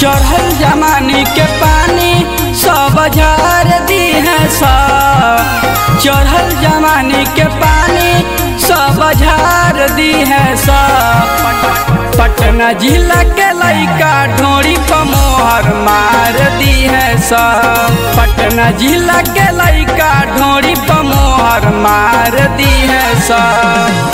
चढ़ल जमानी के पानी सब झार दी है सब। चढ़ल जमानी के पानी सब झार दी है सब। पटना जिला के लइका ढोरी पर मोहर मार दी है सब। पटना जिला के लइका ढोरी पर मोहर मार दी है सब।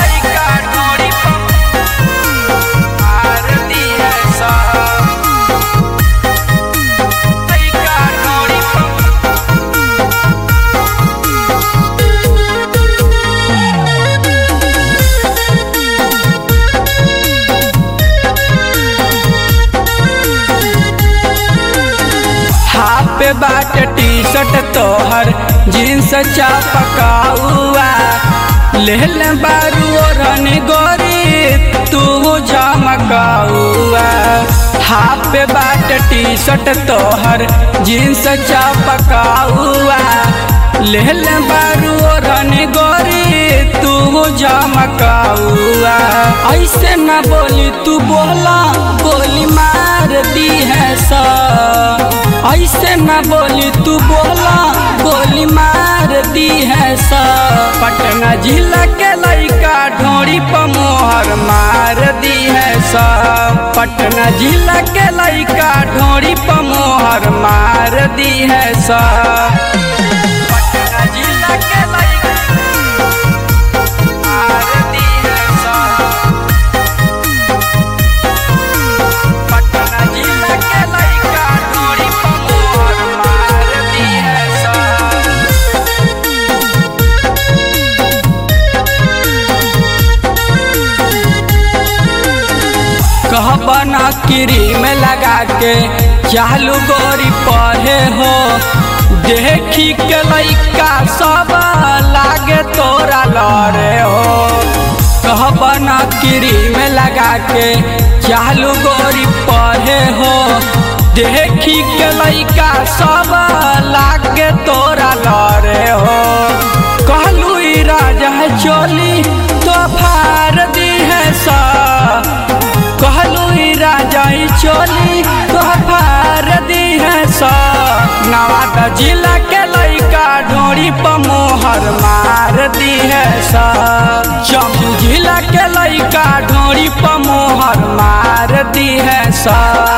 पे बाट टी शर्ट तोहर जींस चापकाउआ लेहल बारू रन गोरी तू जमकाउआ। हाफ पे बाट टी शर्ट तोहर जींस चापकाउआ लेहल बारू रन गोरी तू जमकाउआ। ऐसे न बोली तू बोला गोली मार दी है सब। ऐसे न बोली तू बोला गोली मार दी है सब। पटना जिला के लइका ढोरी पर मोहर मार दी है सब। पटना जिला के लइका ढोरी पर मोहर मार दी है सब। पटना जिला के लइका मार दी है सब। पटना जिला के लइका ढोरी कहबना क्रीम लगा के चालू गोरी पढ़े हो। देखी के लइका सब लागे तोरा लड़े हो। कहबना क्रीम लगा के चालू गोरी पढ़े हो। देखी के लइका सब लागे तोरा लड़े हो। कहलू राजा चोली तो फार दी है सब। कहलू राजा चोली तो फार दी है सब। नवादा जिला के लइका ढोरी पर मोहर मार दी है सब। जम्मू जिला के लइका ढोरी पर मोहर मार दी है सब।